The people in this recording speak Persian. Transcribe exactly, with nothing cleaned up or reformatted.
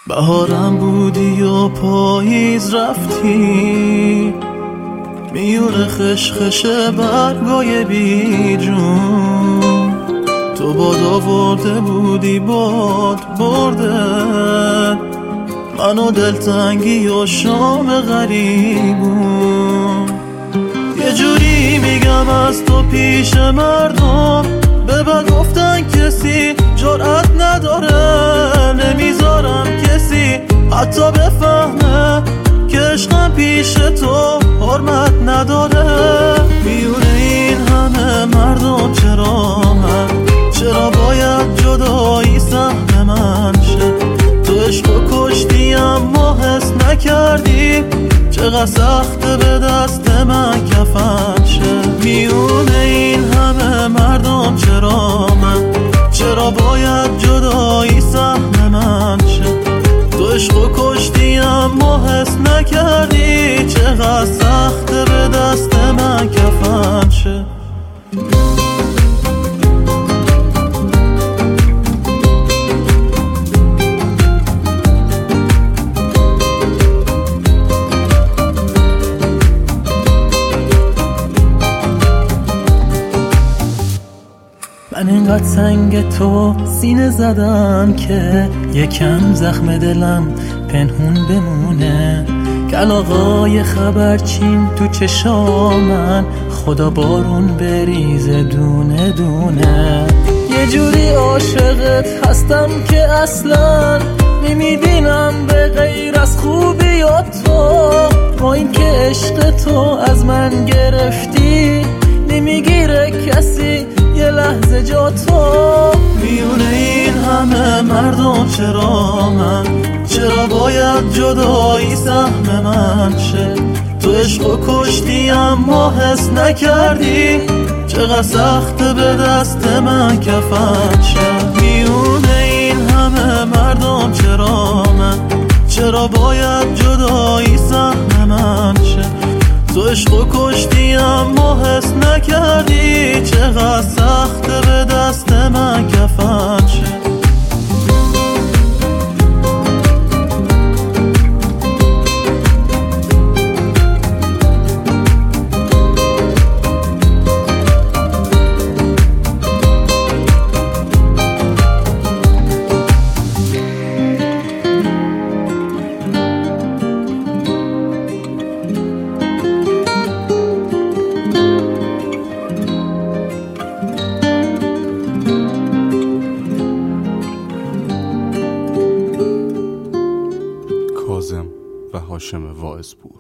بهارم بودی و پاییز رفتی، میون خشخش برگای بیجون. تو باد آورده بودی باد برده منو، دلتنگی و شام غریبون. یه جوری میگم از تو پیش مردم، به بد گفتن کسی جرأت نداره. نمیذارم کسی حتی بفهمه که عشقم پیش تو حرمت نداره. میونه این همه مردم چرا من، چرا باید جدایی سهم من شه؟ تو عشقو کشتی اما حس نکردی، چقدر سخته به دست من کفن شه. میونه این همه مردم چرا من، چرا باید جدایی سهم من شه؟ تو عشقو کشتی اما حس نکردی، چقدر سخته به دست من کفن شه. من اینقدر سنگ تو سینه زدم که یکم زخم دلم پنهون بمونه. کلاغای خبرچین تو چشامن، خدا بارون بریزه دونه دونه. یه جوری عاشقت هستم که اصلا نمیبینم به غیر از خوبی و تو. با این که عشق تو از من گرفتی، نمیگیره کسی یه لحظه جا تو. میونه این همه مردم چرا من، چرا باید جدایی سهم من شه؟ تو عشقو کشتی اما حس نکردی، چقدر سخته به دست من کفن شه. میونه این همه مردم چرا من، چرا باید جدایی سهم من شه؟ تو عشقو کشتی اما حس نکردی، چقدر سخته به دست من کفن شه. کاظم و هاشم واعظپور.